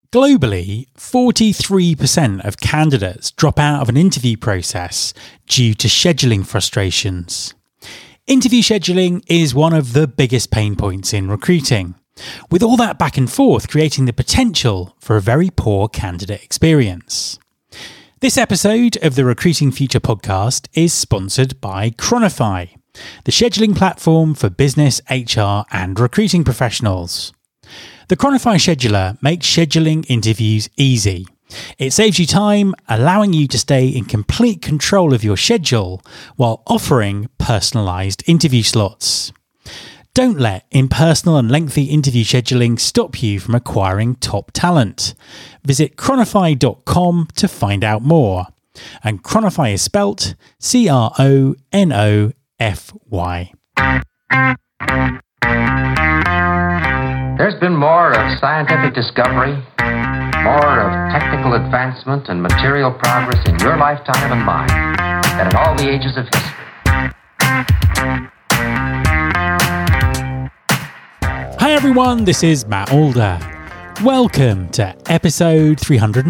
Globally, 43% of candidates drop out of an interview process due to scheduling frustrations. Interview scheduling is one of the biggest pain points in recruiting, with all that back and forth creating the potential for a very poor candidate experience. This episode of the Recruiting Future podcast is sponsored by Chronify, the scheduling platform for business, HR and recruiting professionals. The Chronify scheduler makes scheduling interviews easy. It saves you time, allowing you to stay in complete control of your schedule while offering personalised interview slots. Don't let impersonal and lengthy interview scheduling stop you from acquiring top talent. Visit chronify.com to find out more. And Chronify is spelt Cronofy. There's been more of scientific discovery, more of technical advancement and material progress in your lifetime and mine than in all the ages of history. Hi everyone, this is Matt Alder. Welcome to episode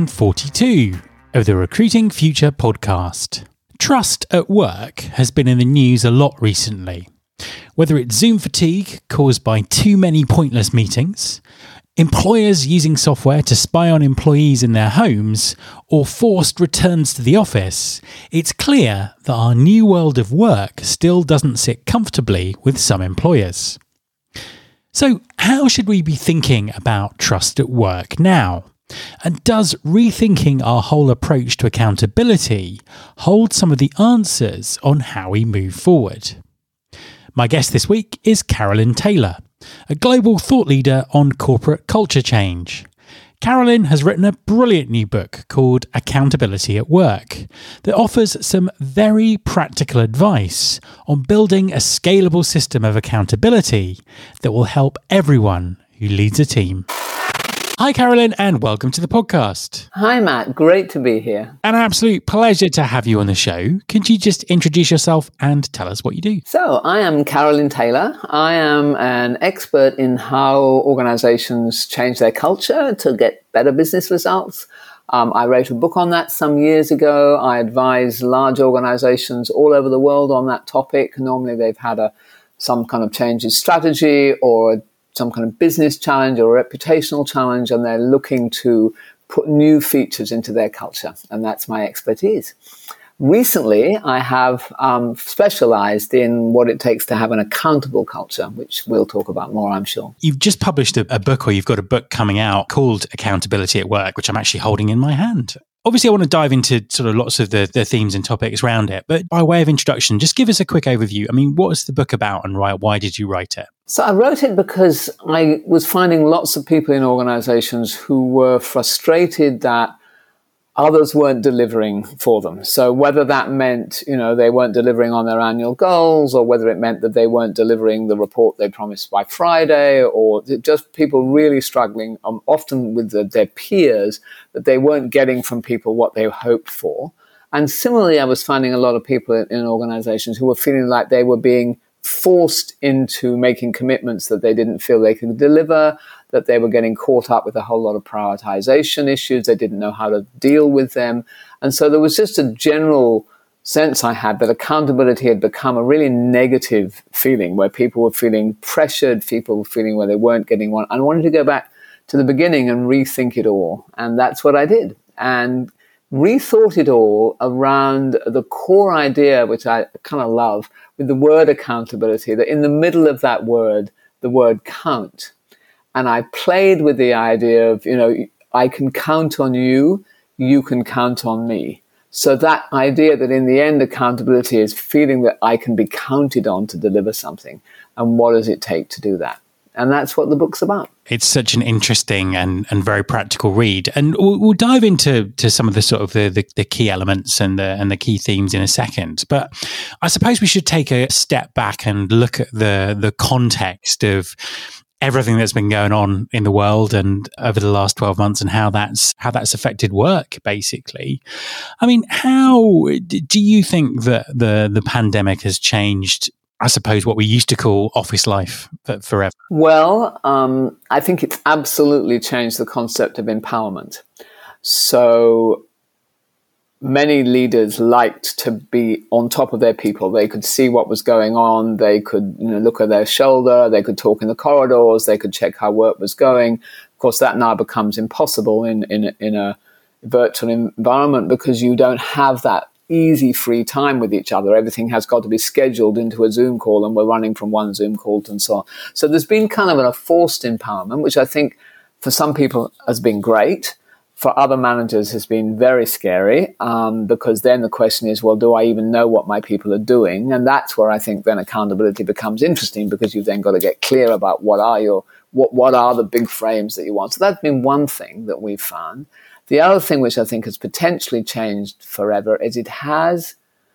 342 of the Recruiting Future podcast. Trust at work has been in the news a lot recently. Whether it's Zoom fatigue caused by too many pointless meetings, employers using software to spy on employees in their homes, or forced returns to the office, it's clear that our new world of work still doesn't sit comfortably with some employers. So, how should we be thinking about trust at work now? And does rethinking our whole approach to accountability hold some of the answers on how we move forward? My guest this week is Carolyn Taylor, a global thought leader on corporate culture change. Carolyn has written a brilliant new book called Accountability at Work that offers some very practical advice on building a scalable system of accountability that will help everyone who leads a team. Hi, Carolyn, and welcome to the podcast. Hi, Matt. Great to be here. An absolute pleasure to have you on the show. Could you just introduce yourself and tell us what you do? So, I am Carolyn Taylor. I am an expert in how organizations change their culture to get better business results. I wrote a book on that some years ago. I advise large organizations all over the world on that topic. Normally, they've had some kind of change in strategy or some kind of business challenge or a reputational challenge, and they're looking to put new features into their culture. And that's my expertise. Recently, I have specialized in what it takes to have an accountable culture, which we'll talk about more, I'm sure. You've just published a book, or you've got a book coming out called Accountability at Work, which I'm actually holding in my hand. Obviously, I want to dive into sort of lots of the themes and topics around it. But by way of introduction, just give us a quick overview. I mean, what is the book about and why did you write it? So I wrote it because I was finding lots of people in organizations who were frustrated that others weren't delivering for them. So whether that meant, they weren't delivering on their annual goals, or whether it meant that they weren't delivering the report they promised by Friday, or just people really struggling, often with their peers, that they weren't getting from people what they hoped for. And similarly, I was finding a lot of people in organizations who were feeling like they were being forced into making commitments that they didn't feel they could deliver, that they were getting caught up with a whole lot of prioritization issues. They didn't know how to deal with them. And so there was just a general sense I had that accountability had become a really negative feeling, where people were feeling pressured, people were feeling where they weren't getting one. I wanted to go back to the beginning and rethink it all. And that's what I did. And rethought it all around the core idea, which I kind of love, with the word accountability, that in the middle of that word, the word count. And I played with the idea of, I can count on you, you can count on me. So that idea that in the end, accountability is feeling that I can be counted on to deliver something. And what does it take to do that? And that's what the book's about. It's such an interesting and very practical read. And we'll dive into some of the sort of the key elements and the key themes in a second. But I suppose we should take a step back and look at the context of everything that's been going on in the world and over the last 12 months and how that's affected work, basically. I mean, how do you think that the pandemic has changed I suppose, what we used to call office life forever? Well, I think it's absolutely changed the concept of empowerment. So many leaders liked to be on top of their people. They could see what was going on. They could look at their shoulder. They could talk in the corridors. They could check how work was going. Of course, that now becomes impossible in a virtual environment because you don't have that easy free time with each other. Everything has got to be scheduled into a Zoom call, and we're running from one Zoom call and so on. So there's been kind of a forced empowerment, which I think for some people has been great. For other managers has been very scary because then the question is, well, do I even know what my people are doing? And that's where I think then accountability becomes interesting because you've then got to get clear about what are the big frames that you want. So that's been one thing that we've found. The other thing which I think has potentially changed forever is it has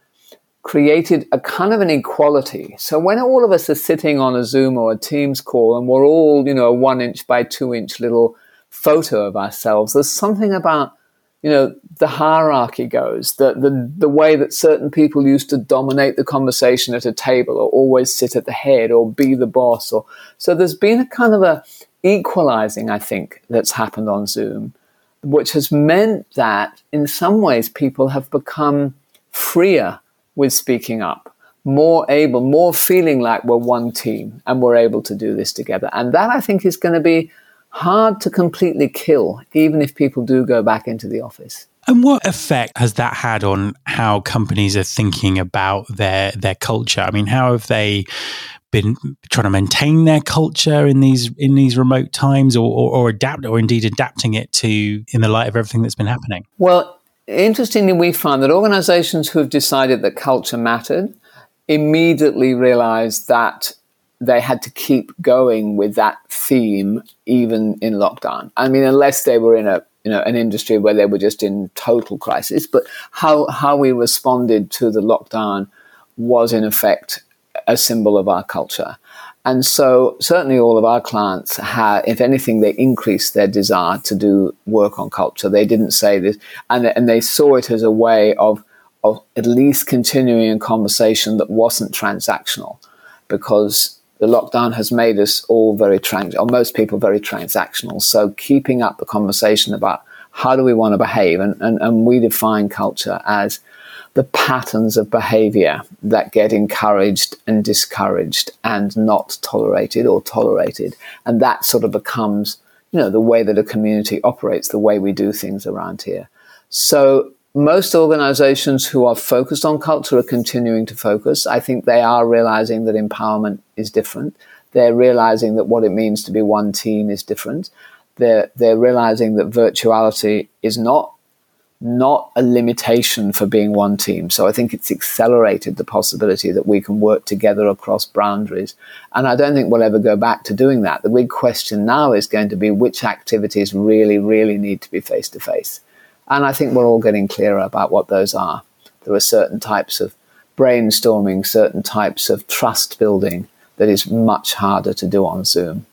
created a kind of an equality. So when all of us are sitting on a Zoom or a Teams call and we're all, a 1 inch by 2 inch little photo of ourselves, there's something about, the hierarchy goes, the way that certain people used to dominate the conversation at a table or always sit at the head or be the boss. So there's been a kind of a equalizing, I think, that's happened on Zoom, which has meant that in some ways people have become freer with speaking up, more able, more feeling like we're one team and we're able to do this together. And that I think is going to be hard to completely kill, even if people do go back into the office. And what effect has that had on how companies are thinking about their culture? I mean, how have they been trying to maintain their culture in these remote times, or adapt, or indeed adapting it to in the light of everything that's been happening? Well, interestingly, we found that organizations who have decided that culture mattered immediately realized that they had to keep going with that theme even in lockdown. I mean, unless they were in an industry where they were just in total crisis, but how we responded to the lockdown was in effect a symbol of our culture. And so certainly all of our clients had, if anything, they increased their desire to do work on culture. They didn't say this, and they saw it as a way of at least continuing a conversation that wasn't transactional, because the lockdown has made us all or most people very transactional. So keeping up the conversation about how do we want to behave, and we define culture as the patterns of behavior that get encouraged and discouraged and not tolerated or tolerated. And that sort of becomes, the way that a community operates, the way we do things around here. So most organizations who are focused on culture are continuing to focus. I think they are realizing that empowerment is different. They're realizing that what it means to be one team is different. They're realizing that virtuality is not a limitation for being one team. So I think it's accelerated the possibility that we can work together across boundaries. And I don't think we'll ever go back to doing that. The big question now is going to be which activities really, really need to be face-to-face. And I think we're all getting clearer about what those are. There are certain types of brainstorming, certain types of trust building that is much harder to do on Zoom.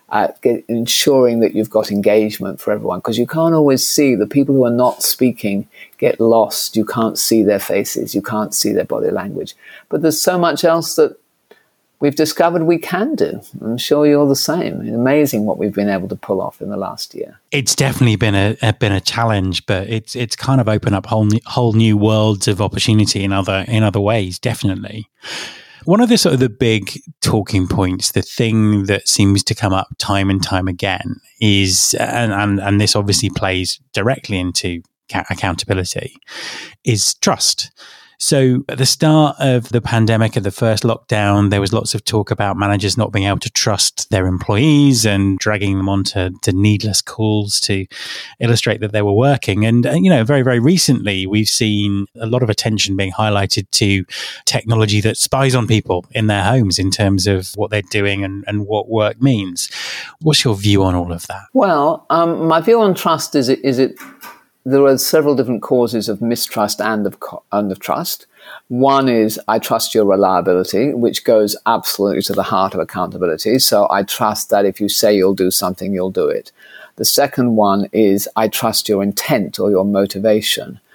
Ensuring that you've got engagement for everyone, because you can't always see the people who are not speaking get lost. You can't see their faces. You can't see their body language. But there's so much else that we've discovered we can do. I'm sure you're the same. It's amazing what we've been able to pull off in the last year. It's definitely been a challenge, but it's kind of opened up whole new worlds of opportunity in other ways. Definitely. One of the big talking points, the thing that seems to come up time and time again is, and this obviously plays directly into accountability, is trust. So at the start of the pandemic, at the first lockdown, there was lots of talk about managers not being able to trust their employees and dragging them onto needless calls to illustrate that they were working. And, very, very recently, we've seen a lot of attention being highlighted to technology that spies on people in their homes in terms of what they're doing and what work means. What's your view on all of that? Well, my view on trust is there are several different causes of mistrust and of trust. One is I trust your reliability, which goes absolutely to the heart of accountability. So I trust that if you say you'll do something, you'll do it. The second one is I trust your intent or your motivation.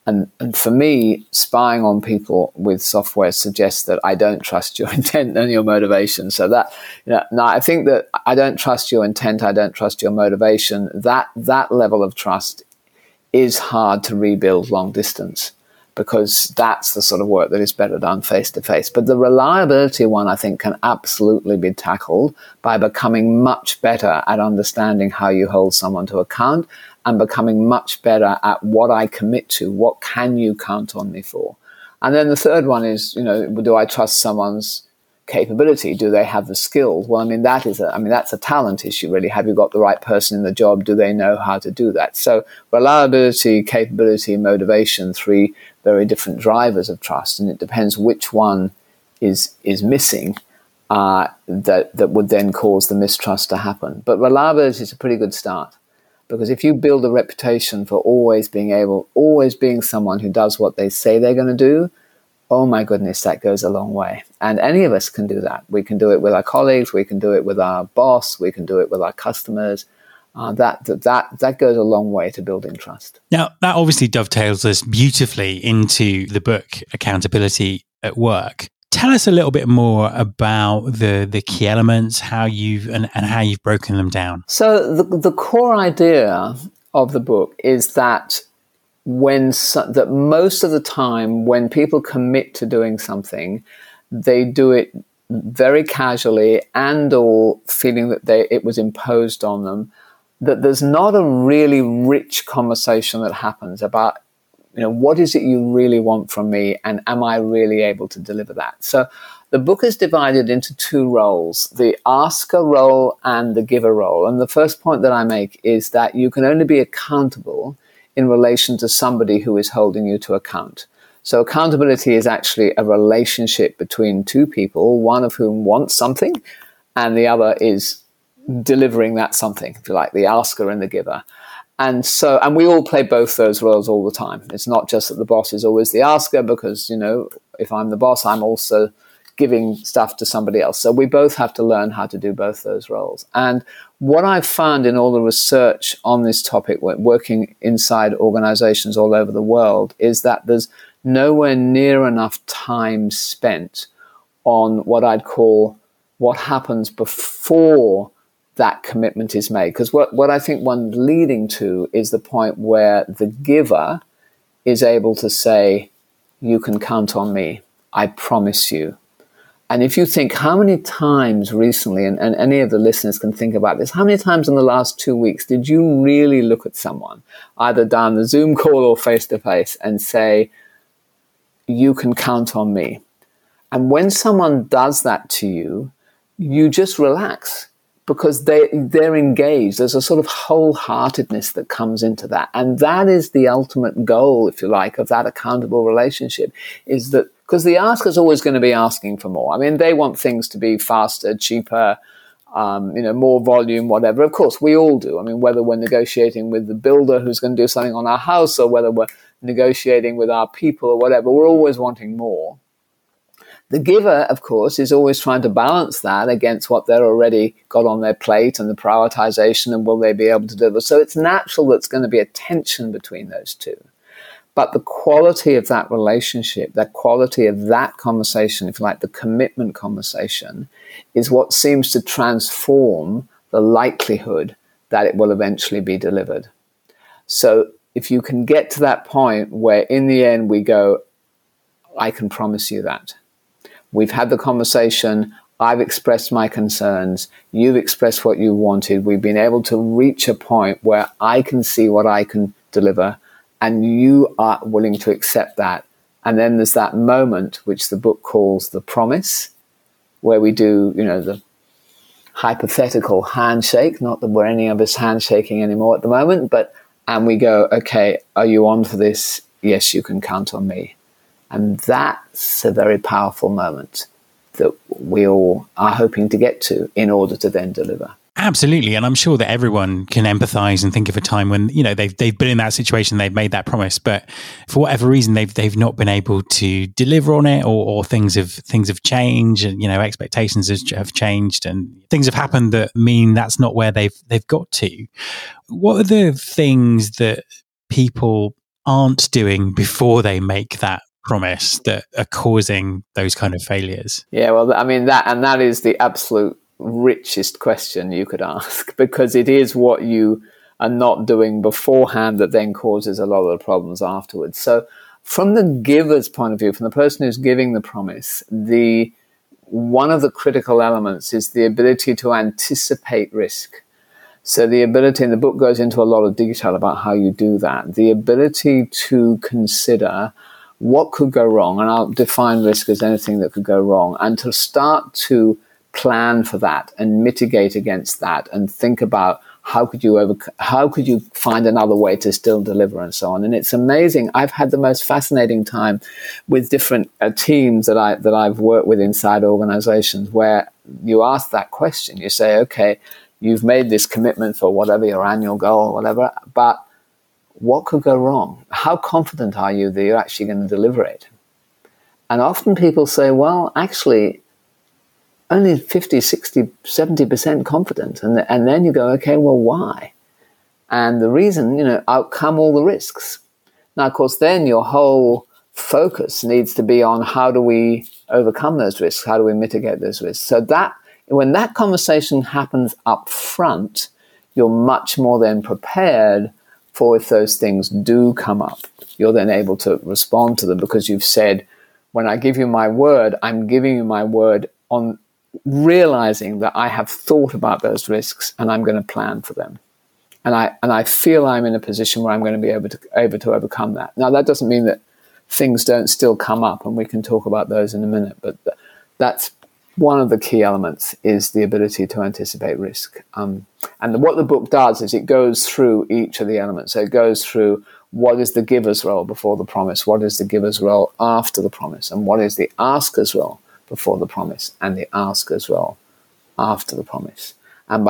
And for me, spying on people with software suggests that I don't trust your intent and your motivation. So that, now I think that I don't trust your intent, I don't trust your motivation. That level of trust is hard to rebuild long distance, because that's the sort of work that is better done face to face. But the reliability one, I think, can absolutely be tackled by becoming much better at understanding how you hold someone to account, and becoming much better at what I commit to. What can you count on me for? And then the third one is, do I trust someone's capability? Do they have the skills? Well, that's a talent issue, really. Have you got the right person in the job? Do they know how to do that? So reliability, capability, motivation, 3 very different drivers of trust, and it depends which one is missing that would then cause the mistrust to happen. But reliability is a pretty good start. Because if you build a reputation for always being someone who does what they say they're going to do, oh my goodness, that goes a long way. And any of us can do that. We can do it with our colleagues, we can do it with our boss, we can do it with our customers. That goes a long way to building trust. Now, that obviously dovetails us beautifully into the book, Accountability at Work. Tell us a little bit more about the key elements, how you've broken them down. So the core idea of the book is that that most of the time when people commit to doing something, they do it very casually and or feeling that it was imposed on them, that there's not a really rich conversation that happens about what is it you really want from me, and am I really able to deliver that? So the book is divided into 2 roles, the asker role and the giver role. And the first point that I make is that you can only be accountable in relation to somebody who is holding you to account. So accountability is actually a relationship between 2 people, one of whom wants something and the other is delivering that something, if you like, the asker and the giver. And we all play both those roles all the time. It's not just that the boss is always the asker, because, if I'm the boss, I'm also giving stuff to somebody else. So we both have to learn how to do both those roles. And what I've found in all the research on this topic, working inside organizations all over the world, is that there's nowhere near enough time spent on what I'd call what happens before that commitment is made. Because what I think one's leading to is the point where the giver is able to say, you can count on me, I promise you. And if you think how many times recently, and any of the listeners can think about this, how many times in the last 2 weeks did you really look at someone, either down the Zoom call or face-to-face, and say, you can count on me? And when someone does that to you, you just relax, because they're engaged. There's a sort of wholeheartedness that comes into that. And that is the ultimate goal, if you like, of that accountable relationship, is that, because the asker is always going to be asking for more. They want things to be faster, cheaper, more volume, whatever. Of course, we all do. Whether we're negotiating with the builder who's going to do something on our house, or whether we're negotiating with our people or whatever, we're always wanting more. The giver, of course, is always trying to balance that against what they're already got on their plate and the prioritization, and will they be able to deliver. So it's natural that it's going to be a tension between those two. But the quality of that relationship, that quality of that conversation, if you like, the commitment conversation, is what seems to transform the likelihood that it will eventually be delivered. So if you can get to that point where in the end we go, I can promise you that. We've had the conversation, I've expressed my concerns, you've expressed what you wanted, we've been able to reach a point where I can see what I can deliver, and you are willing to accept that. And then there's that moment, which the book calls the promise, where we do, the hypothetical handshake, not that we're any of us handshaking anymore at the moment, and we go, okay, are you on for this? Yes, you can count on me. And that's a very powerful moment that we all are hoping to get to in order to then deliver. Absolutely. And I'm sure that everyone can empathize and think of a time when, they've been in that situation, they've made that promise, but for whatever reason, they've not been able to deliver on it, or things have changed, and, expectations have changed, and things have happened that mean that's not where they've got to. What are the things that people aren't doing before they make that promise that are causing those kind of failures? Yeah, well, I mean, that is the absolute richest question you could ask, because it is what you are not doing beforehand that then causes a lot of the problems afterwards. So from the giver's point of view, from the person who's giving the promise, one of the critical elements is the ability to anticipate risk. So the ability, and the book goes into a lot of detail about how you do that, the ability to consider what could go wrong, and I'll define risk as anything that could go wrong, and to start to plan for that and mitigate against that and think about how could you find another way to still deliver and so on. And it's amazing. I've had the most fascinating time with different teams that I've worked with inside organizations, where you ask that question. You say, okay, you've made this commitment for whatever your annual goal or whatever, but what could go wrong? How confident are you that you're actually going to deliver it? And often people say, well, actually, only 50, 60, 70% confident. And then you go, okay, well, why? And the reason, outcome all the risks. Now, of course, then your whole focus needs to be on how do we overcome those risks? How do we mitigate those risks? So that when that conversation happens up front, you're much more then prepared for if those things do come up. You're then able to respond to them because you've said, when I give you my word, I'm giving you my word on realizing that I have thought about those risks and I'm going to plan for them. And I feel I'm in a position where I'm going to be able to overcome that. Now, that doesn't mean that things don't still come up, and we can talk about those in a minute, but that's one of the key elements, is the ability to anticipate risk. And what the book does is it goes through each of the elements. So it goes through what is the giver's role before the promise, what is the giver's role after the promise, and what is the asker's role before the promise and the asker's role after the promise. And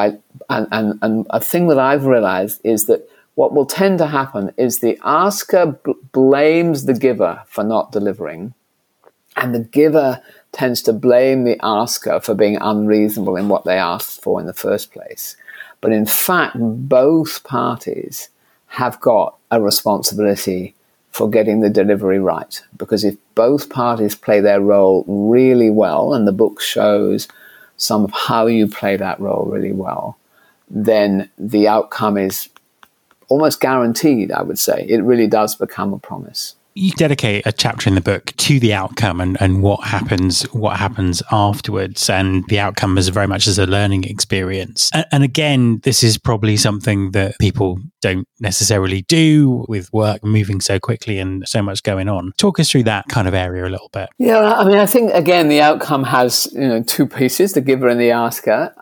a thing that I've realized is that what will tend to happen is the asker blames the giver for not delivering, and the giver tends to blame the asker for being unreasonable in what they asked for in the first place. But in fact, both parties have got a responsibility for getting the delivery right. Because if both parties play their role really well, and the book shows some of how you play that role really well, then the outcome is almost guaranteed, I would say. It really does become a promise. You dedicate a chapter in the book to the outcome and what happens afterwards, and the outcome is very much as a learning experience. And again, this is probably something that people don't necessarily do with work moving so quickly and so much going on. Talk us through that kind of area a little bit. Yeah, I mean, I think again the outcome has two pieces: the giver and the asker.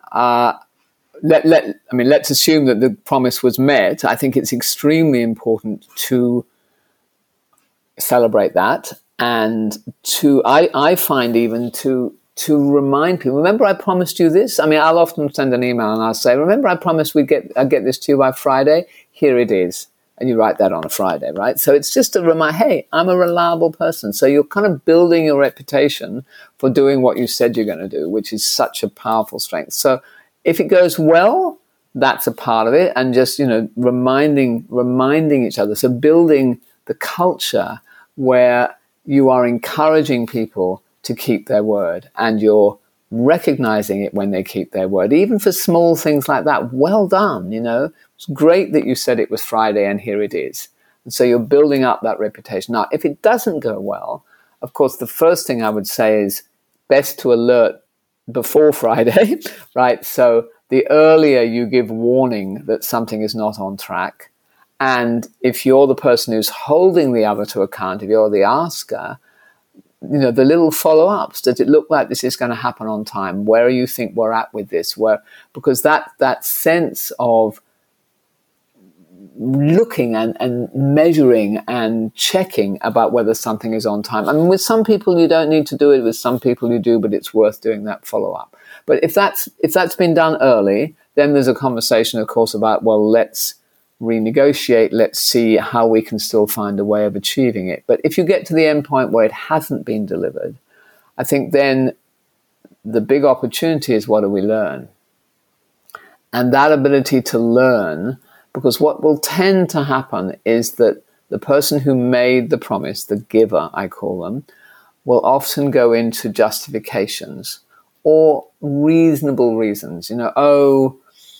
Let's assume that the promise was met. I think it's extremely important to celebrate that, and I find even to remind people, remember I promised you this. I mean, I'll often send an email and I'll say, remember I promised I'd get this to you by Friday. Here it is. And you write that on a Friday, right? So it's just a reminder, hey, I'm a reliable person. So you're kind of building your reputation for doing what you said you're going to do, which is such a powerful strength. So if it goes well, that's a part of it, and just reminding each other. So building the culture where you are encouraging people to keep their word, and you're recognizing it when they keep their word, even for small things like that. Well done, it's great that you said it was Friday and here it is. And so you're building up that reputation. Now, if it doesn't go well, of course, the first thing I would say is best to alert before Friday, right? So the earlier you give warning that something is not on track, and if you're the person who's holding the other to account, if you're the asker, the little follow-ups. Does it look like this is going to happen on time? Where do you think we're at with this? Because that sense of looking and measuring and checking about whether something is on time. I mean, with some people you don't need to do it. With some people you do, but it's worth doing that follow-up. But if that's been done early, then there's a conversation, of course, about, well, let's renegotiate, let's see how we can still find a way of achieving it. But if you get to the end point where it hasn't been delivered, I think then the big opportunity is, what do we learn? And that ability to learn, because what will tend to happen is that the person who made the promise, the giver, I call them, will often go into justifications or reasonable reasons. The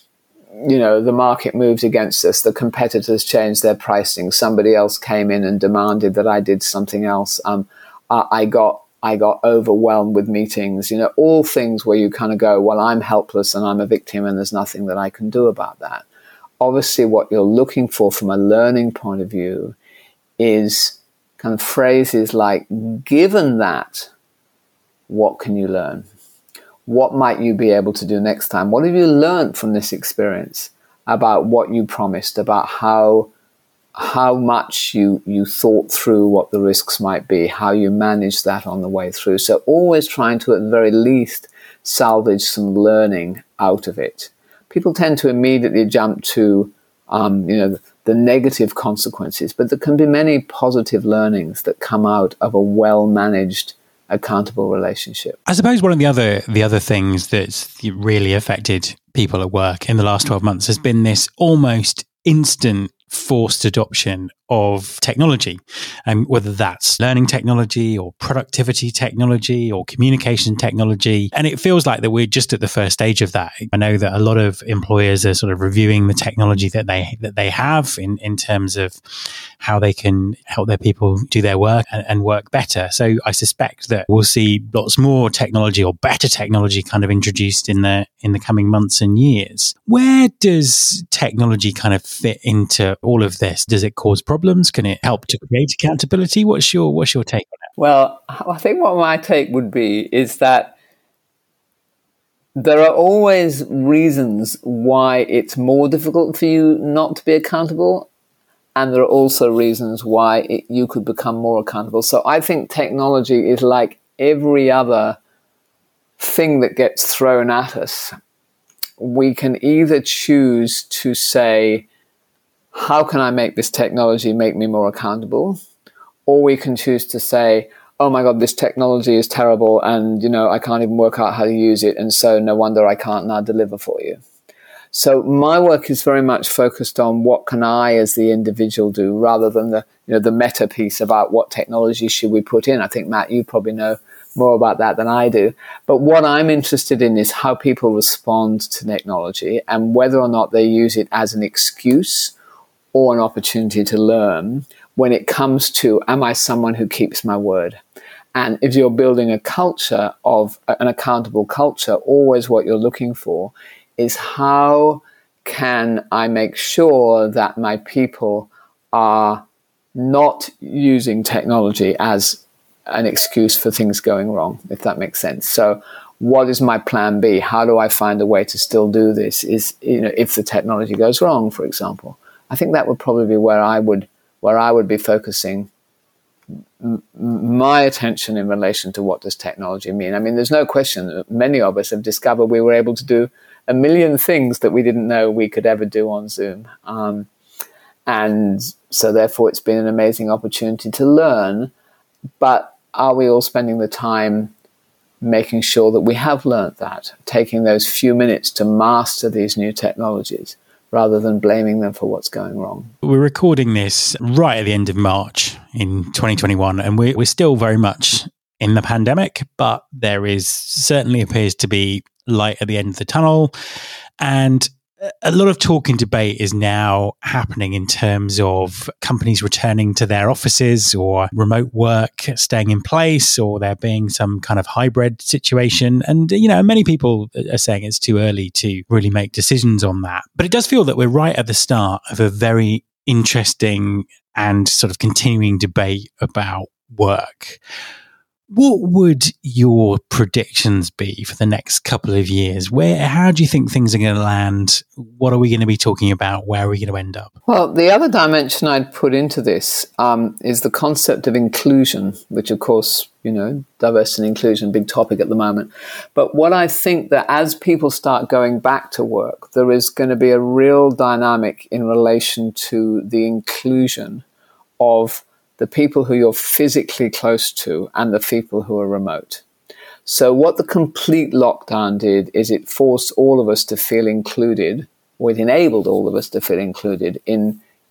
market moves against us. The competitors changed their pricing. Somebody else came in and demanded that I did something else. I got overwhelmed with meetings. All things where you kind of go, well, I'm helpless and I'm a victim and there's nothing that I can do about that. Obviously, what you're looking for from a learning point of view is kind of phrases like, given that, what can you learn? What might you be able to do next time? What have you learned from this experience about what you promised, about how much you thought through what the risks might be, how you managed that on the way through? So always trying to, at the very least, salvage some learning out of it. People tend to immediately jump to the negative consequences, but there can be many positive learnings that come out of a well-managed, accountable relationship. I suppose one of the other things that's really affected people at work in the last 12 months has been this almost instant forced adoption of technology, and whether that's learning technology or productivity technology or communication technology. And it feels like that we're just at the first stage of that. I know that a lot of employers are sort of reviewing the technology that they have in terms of how they can help their people do their work and work better. So I suspect that we'll see lots more technology or better technology kind of introduced in the coming months and years. Where does technology kind of fit into all of this? Does it cause problems? Can it help to create accountability? What's your take on it? Well, I think what my take would be is that there are always reasons why it's more difficult for you not to be accountable, and there are also reasons why you could become more accountable. So I think technology is like every other thing that gets thrown at us. We can either choose to say, how can I make this technology make me more accountable? Or we can choose to say, oh my God, this technology is terrible and, I can't even work out how to use it. And so no wonder I can't now deliver for you. So my work is very much focused on what can I as the individual do, rather than the meta piece about what technology should we put in. I think, Matt, you probably know more about that than I do. But what I'm interested in is how people respond to technology and whether or not they use it as an excuse or an opportunity to learn when it comes to, am I someone who keeps my word? And if you're building a culture of an accountable culture, always what you're looking for is, how can I make sure that my people are not using technology as an excuse for things going wrong, if that makes sense. So what is my plan B? How do I find a way to still do this? If the technology goes wrong, for example. I think that would probably be where I would be focusing my attention in relation to what does technology mean. I mean, there's no question that many of us have discovered we were able to do a million things that we didn't know we could ever do on Zoom. And so therefore it's been an amazing opportunity to learn. But are we all spending the time making sure that we have learned that, taking those few minutes to master these new technologies, rather than blaming them for what's going wrong? We're recording this right at the end of March in 2021, and we're still very much in the pandemic, but there is certainly appears to be light at the end of the tunnel. And a lot of talk and debate is now happening in terms of companies returning to their offices, or remote work staying in place, or there being some kind of hybrid situation. And, many people are saying it's too early to really make decisions on that. But it does feel that we're right at the start of a very interesting and sort of continuing debate about work. What would your predictions be for the next couple of years? How do you think things are going to land? What are we going to be talking about? Where are we going to end up? Well, the other dimension I'd put into this is the concept of inclusion, which, of course, diversity and inclusion, big topic at the moment. But what I think that as people start going back to work, there is going to be a real dynamic in relation to the inclusion of the people who you're physically close to and the people who are remote. So what the complete lockdown did is it forced all of us to feel included, or it enabled all of us to feel included in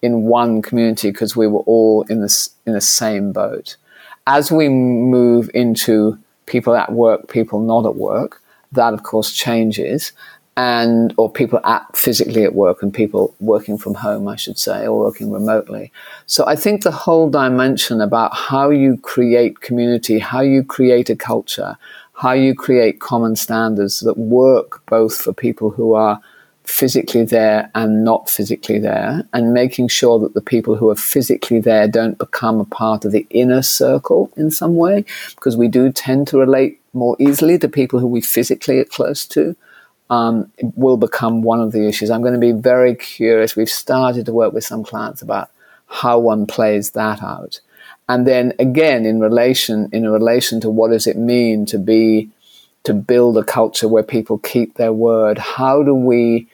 in one community because we were all in the same boat. As we move into people at work, people not at work, that of course changes, or people physically at work and people working from home, I should say, or working remotely. So I think the whole dimension about how you create community, how you create a culture, how you create common standards that work both for people who are physically there and not physically there, and making sure that the people who are physically there don't become a part of the inner circle in some way, because we do tend to relate more easily to people who we physically are close to, it will become one of the issues. I'm going to be very curious. We've started to work with some clients about how one plays that out. And then again, in relation to what does it mean to build a culture where people keep their word, how do we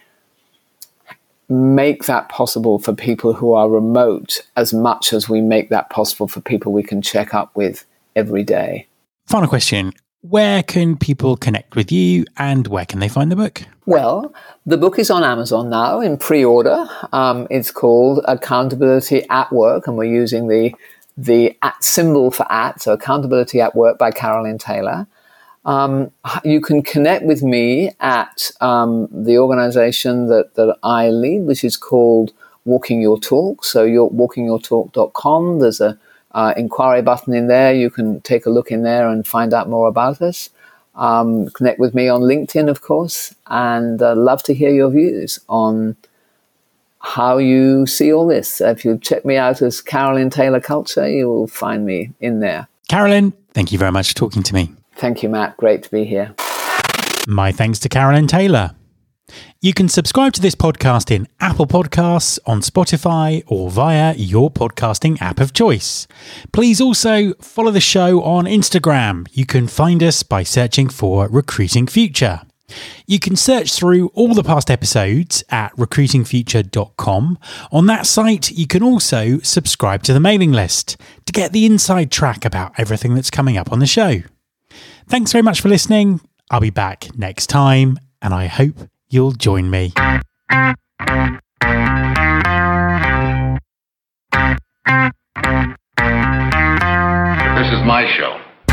make that possible for people who are remote as much as we make that possible for people we can check up with every day? Final question. Where can people connect with you and where can they find the book? Well, the book is on Amazon now in pre-order. It's called Accountability at Work, and we're using the at symbol for at, so Accountability at Work by Carolyn Taylor. You can connect with me at the organization that I lead, which is called Walking Your Talk. So walkingyourtalk.com. There's a inquiry button in there. You can take a look in there and find out more about us. Connect with me on LinkedIn, of course, and love to hear your views on how you see all this. If you check me out as Carolyn Taylor Culture, you will find me in there. Carolyn, thank you very much for talking to me. Thank you, Matt. Great to be here. My thanks to Carolyn Taylor. You can subscribe to this podcast in Apple Podcasts, on Spotify, or via your podcasting app of choice. Please also follow the show on Instagram. You can find us by searching for Recruiting Future. You can search through all the past episodes at recruitingfuture.com. On that site, you can also subscribe to the mailing list to get the inside track about everything that's coming up on the show. Thanks very much for listening. I'll be back next time, and I hope you'll join me. This is my show.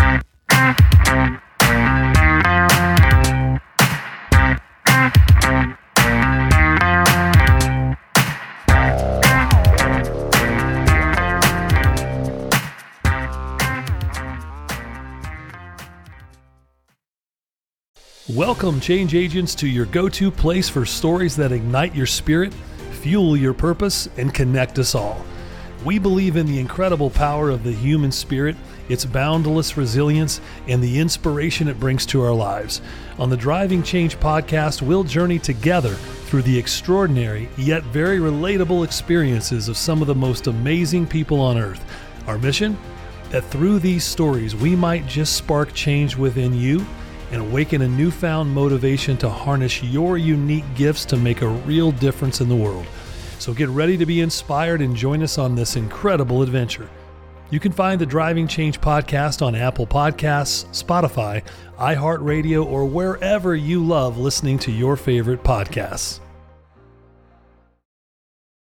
Welcome, change agents, to your go-to place for stories that ignite your spirit, fuel your purpose, and connect us all. We believe in the incredible power of the human spirit, its boundless resilience, and the inspiration it brings to our lives. On the Driving Change podcast, we'll journey together through the extraordinary yet very relatable experiences of some of the most amazing people on earth. Our mission? That through these stories, we might just spark change within you and awaken a newfound motivation to harness your unique gifts to make a real difference in the world. So get ready to be inspired and join us on this incredible adventure. You can find the Driving Change podcast on Apple Podcasts, Spotify, iHeartRadio, or wherever you love listening to your favorite podcasts.